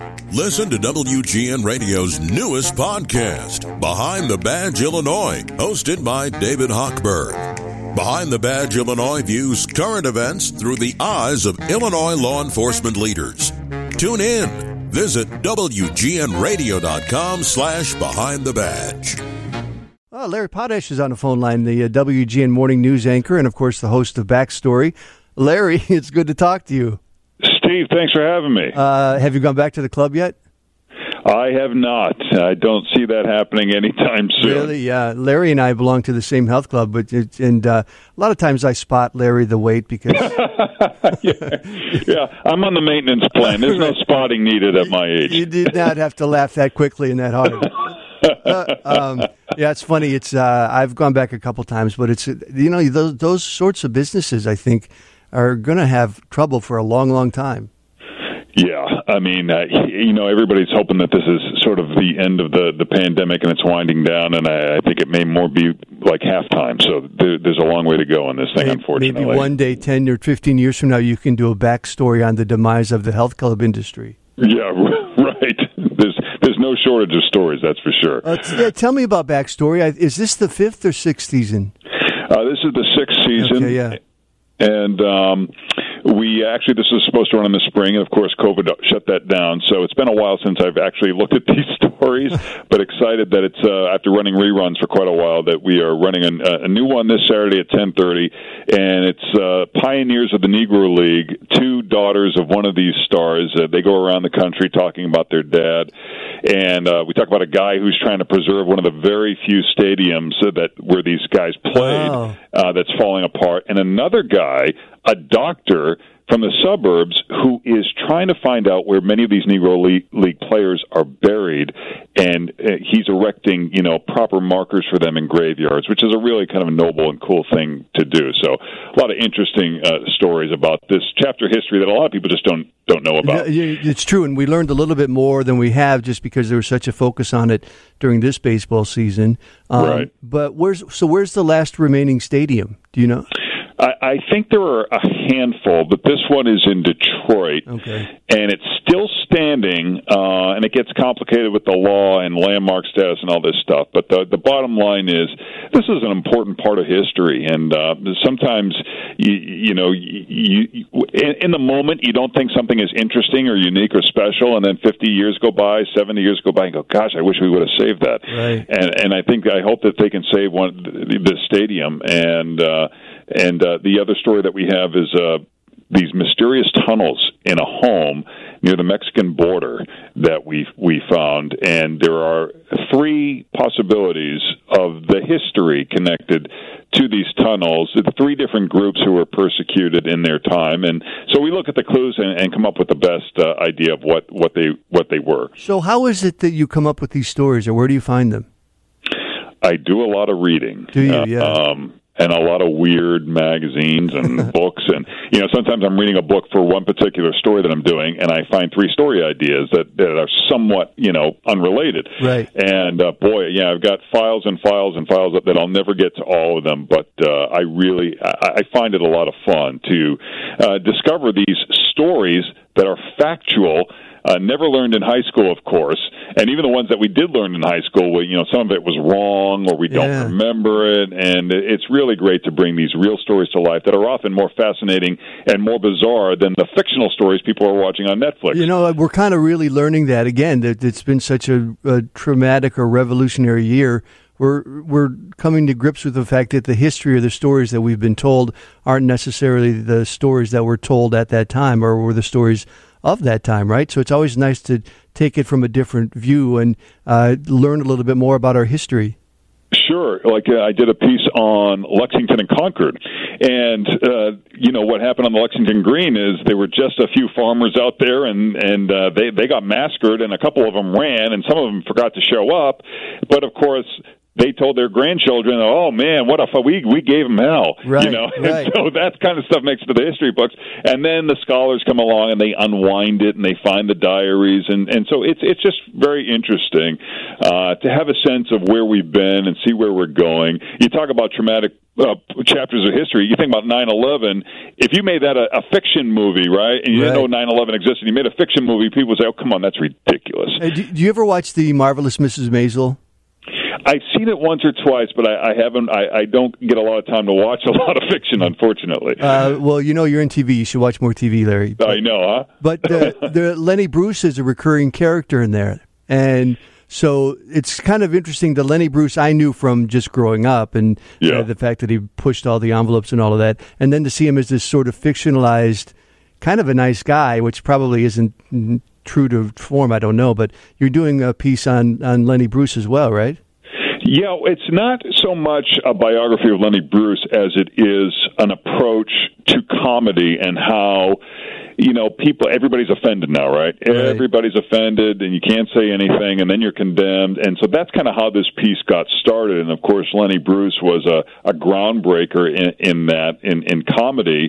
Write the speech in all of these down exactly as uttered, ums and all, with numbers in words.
Listen to W G N Radio's newest podcast, Behind the Badge Illinois, hosted by David Hochberg. Behind the Badge Illinois views current events through the eyes of Illinois law enforcement leaders. Tune in. Visit W G N radio dot com slash behind the badge. Oh, Larry Potash is on the phone line, the uh, W G N Morning News anchor and, of course, the host of Backstory. Larry, it's good to talk to you. Steve, thanks for having me. Uh, have you gone back to the club yet? I have not. I don't see that happening anytime soon. Really? Yeah. Larry and I belong to the same health club, but it, and uh, a lot of times I spot Larry the weight because... yeah. yeah, I'm on the maintenance plan. There's no spotting needed at my age. You did not have to laugh that quickly and that hard. Uh, um, yeah, it's funny. It's uh, I've gone back a couple times, but it's you know those those sorts of businesses I think are going to have trouble for a long, long time. Yeah, I mean, uh, you know, everybody's hoping that this is sort of the end of the, the pandemic and it's winding down, and I, I think it may more be like halftime. So there, there's a long way to go on this thing, maybe, unfortunately. Maybe one day, ten or fifteen years from now, you can do a backstory on the demise of the health club industry. Yeah, right. There's there's no shortage of stories, that's for sure. Uh, t- yeah, tell me about Backstory. Is this the fifth or sixth season? Uh, this is the sixth season. Okay, yeah. And um, we actually, this was supposed to run in the spring, and of course, COVID shut that down. So it's been a while since I've actually looked at these stories, but excited that it's uh, after running reruns for quite a while that we are running a, a new one this Saturday at ten thirty, and it's uh, Pioneers of the Negro League, two daughters of one of these stars. Uh, they go around the country talking about their dad, and uh, we talk about a guy who's trying to preserve one of the very few stadiums uh, that where these guys played wow. uh, that's falling apart, and another guy, a doctor from the suburbs, who is trying to find out where many of these Negro League, League players are buried, and uh, he's erecting, you know, proper markers for them in graveyards, which is a really kind of a noble and cool thing to do. So, a lot of interesting uh, stories about this chapter history that a lot of people just don't don't know about. Yeah, it's true, and we learned a little bit more than we have just because there was such a focus on it during this baseball season. Um, right. But where's so where's the last remaining stadium? Do you know? I, I think there are a handful, but this one is in Detroit, okay. and it's still standing, uh, and it gets complicated with the law and landmark status and all this stuff. But the, the bottom line is, this is an important part of history, and uh, sometimes, you, you know, you, you, in, in the moment, you don't think something is interesting or unique or special, and then fifty years go by, seventy years go by, and go, gosh, I wish we would have saved that. Right. And, and I think, I hope that they can save one the stadium, and uh, and uh, the other story that we have is uh, these mysterious tunnels in a home near the Mexican border that we we found, and there are three possibilities of the history connected to these tunnels. The three different groups who were persecuted in their time, and so we look at the clues and, and come up with the best uh, idea of what, what they what they were. So, how is it that you come up with these stories, or where do you find them? I do a lot of reading. Do you? Yeah. Uh, um, and a lot of weird magazines and books. And, you know, sometimes I'm reading a book for one particular story that I'm doing, and I find three story ideas that, that are somewhat, you know, unrelated. Right. And, uh, boy, yeah, I've got files and files and files that I'll never get to all of them, but uh, I really, I, I find it a lot of fun to uh, discover these stories that are factual, Uh, never learned in high school, of course, and even the ones that we did learn in high school, well, you know, some of it was wrong or we don't yeah. remember it, and it's really great to bring these real stories to life that are often more fascinating and more bizarre than the fictional stories people are watching on Netflix. You know, we're kind of really learning that, again, that it's been such a, a traumatic or revolutionary year. We're we're coming to grips with the fact that the history or the stories that we've been told aren't necessarily the stories that were told at that time or were the stories of that time, right? So it's always nice to take it from a different view and uh, learn a little bit more about our history. Sure. Like uh, I did a piece on Lexington and Concord, and uh, you know what happened on the Lexington Green is there were just a few farmers out there, and and uh, they they got massacred, and a couple of them ran, and some of them forgot to show up. But of course, they told their grandchildren, "Oh man, what a fu- we we gave them hell," right, you know. Right. And so that kind of stuff makes it to the history books, and then the scholars come along and they unwind it and they find the diaries, and and so it's it's just very interesting uh, to have a sense of where we've been and see where we're going. You talk about traumatic Uh, chapters of history. You think about nine eleven. If you made that a, a fiction movie, right, and you right. didn't know nine eleven existed, you made a fiction movie, people would say, "Oh, come on, that's ridiculous." Hey, do, do you ever watch The Marvelous Missus Maisel? I've seen it once or twice, but I, I haven't. I, I don't get a lot of time to watch a lot of fiction, unfortunately. Uh, well, you know, you're in T V. You should watch more T V, Larry. But, I know, huh? But uh, the Lenny Bruce is a recurring character in there, and so it's kind of interesting. The Lenny Bruce I knew from just growing up, and yeah. uh, the fact that he pushed all the envelopes and all of that, and then to see him as this sort of fictionalized, kind of a nice guy, which probably isn't true to form. I don't know, but you're doing a piece on on Lenny Bruce as well, right? Yeah, it's not so much a biography of Lenny Bruce as it is an approach to comedy and how, you know, people, everybody's offended now, right? right? Everybody's offended, and you can't say anything, and then you're condemned. And so that's kind of how this piece got started. And, of course, Lenny Bruce was a, a groundbreaker in, in that, in, in comedy.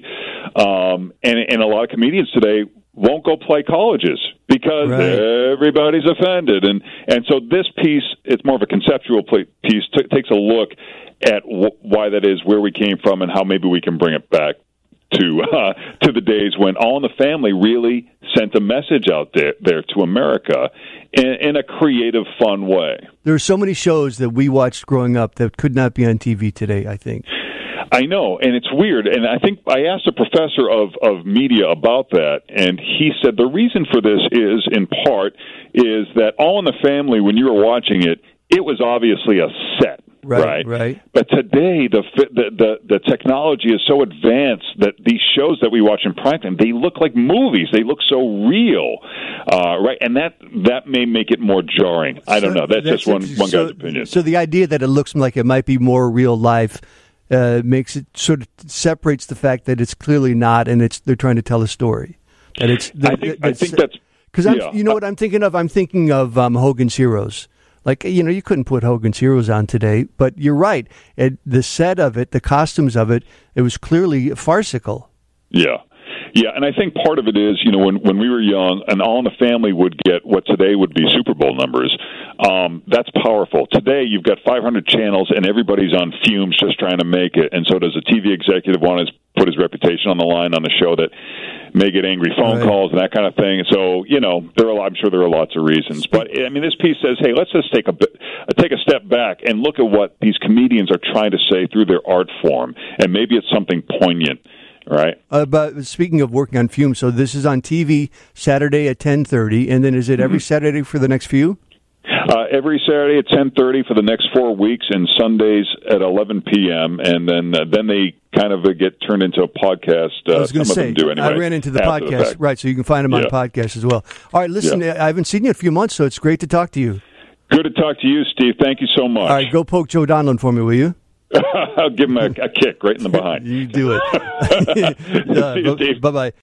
Um, and, and a lot of comedians today won't go play colleges because right. everybody's offended. And and so this piece, it's more of a conceptual piece, t- takes a look at w- why that is, where we came from, and how maybe we can bring it back to uh, to the days when All in the Family really sent a message out there, there to America in, in a creative, fun way. There are so many shows that we watched growing up that could not be on T V today, I think. I know, and it's weird. And I think I asked a professor of, of media about that, and he said the reason for this is, in part, is that All in the Family, when you were watching it, it was obviously a set. Right, right, right. But today, the, the the the technology is so advanced that these shows that we watch in prime time, they look like movies. They look so real, uh, right? And that that may make it more jarring. I don't so know. That's, that's just one one so, guy's opinion. So the idea that it looks like it might be more real life uh, makes it sort of separates the fact that it's clearly not, and it's they're trying to tell a story. That it's. That, I think, that, I think that's because yeah. you know what I'm thinking of. I'm thinking of um, Hogan's Heroes. Like, you know, you couldn't put Hogan's Heroes on today, but you're right. It, the set of it, the costumes of it, it was clearly farcical. Yeah. Yeah, and I think part of it is, you know, when, when we were young, and All in the Family would get what today would be Super Bowl numbers. Um, that's powerful. Today, you've got five hundred channels, and everybody's on fumes just trying to make it. And so does a T V executive want to put his reputation on the line on a show that may get angry phone right. calls and that kind of thing. So, you know, there are, I'm sure there are lots of reasons. But, I mean, this piece says, hey, let's just take a, bit, take a step back and look at what these comedians are trying to say through their art form. And maybe it's something poignant. Right. Uh, but speaking of working on fumes, so this is on T V Saturday at ten thirty, and then is it every mm-hmm. Saturday for the next few? Uh, every Saturday at ten thirty for the next four weeks, and Sundays at eleven p.m. And then uh, then they kind of uh, get turned into a podcast. Uh, I was going to say, do anyway, I ran into the podcast, the right? So you can find them yeah. on podcast as well. All right, listen, yeah. I haven't seen you in a few months, so it's great to talk to you. Good to talk to you, Steve. Thank you so much. All right, go poke Joe Donlin for me, will you? I'll give him a, a kick right in the behind. You do it. uh, See you, Steve. Bye-bye.